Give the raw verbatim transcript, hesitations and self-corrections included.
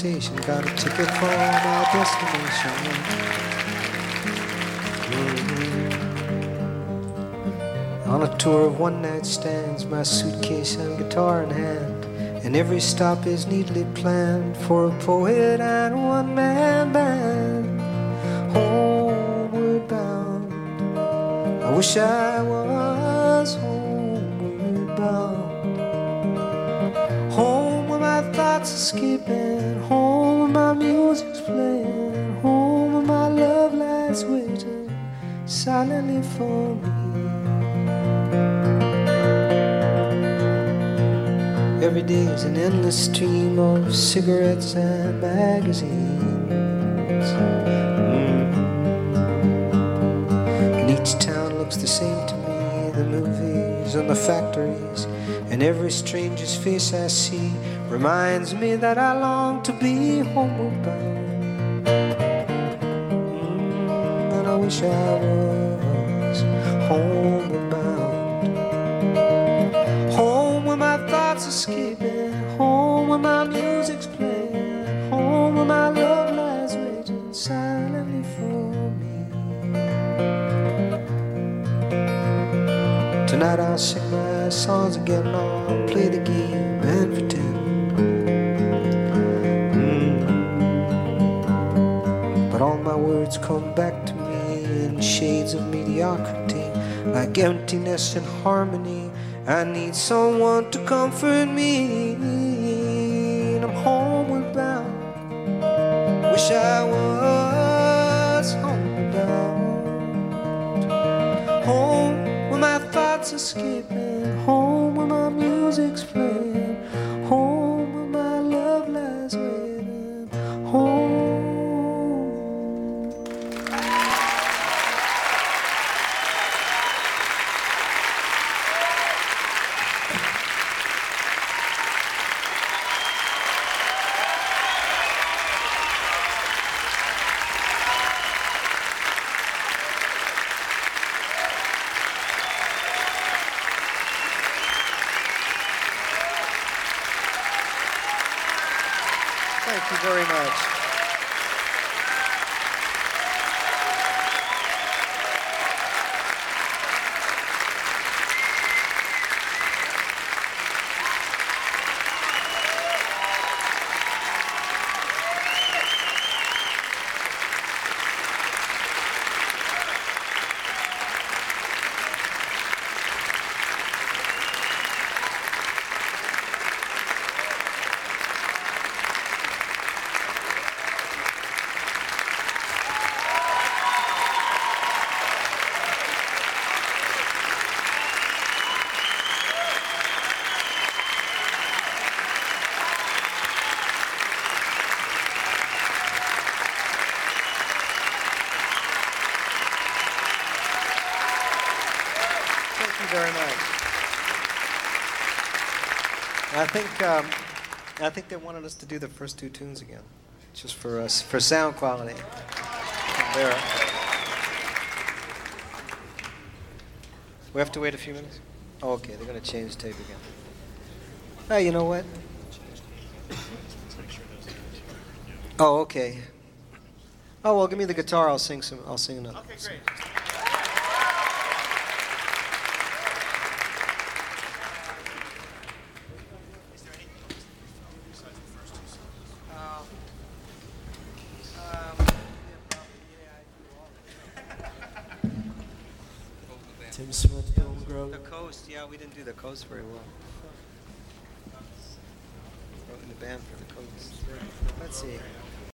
station, got a ticket for my destination. Mm-hmm. On a tour of one-night stands, my suitcase and guitar in hand, and every stop is neatly planned for a poet and a one-man band. Homeward bound, I wish I was homeward bound. Home where my thoughts are skipping, home where my music's playing, home where my love lies waiting silently for me. Every day is an endless stream of cigarettes and magazines. Mm-hmm. And each town looks the same to me, the movies and the factories, and every stranger's face I see reminds me that I long to be homeward bound. Mm, and I wish I was homeward bound. Home where my thoughts are escaping, home where my music's playing, home where my love lies waiting silently for me. Tonight I'll sing my songs again, I'll play the game and pretend. Mm. But all my words come back to me in shades of mediocrity, like emptiness and harmony. I need someone to comfort me, and I'm homeward bound. Wish I was homeward bound. Home where my thoughts are skipping, home where my music's playing, home where my love lies waiting, home. Thank you very much. Thank you very much. I think um, I think they wanted us to do the first two tunes again, just for us for sound quality. There. We have to wait a few minutes. Oh, okay, they're going to change the tape again. Hey, you know what? Oh, okay. Oh well, give me the guitar. I'll sing some. I'll sing another. Okay, great. Tim Smith, Bill McGraw. The Coast, yeah, we didn't do the Coast very well. Wrote in the band for the Coast. Let's see.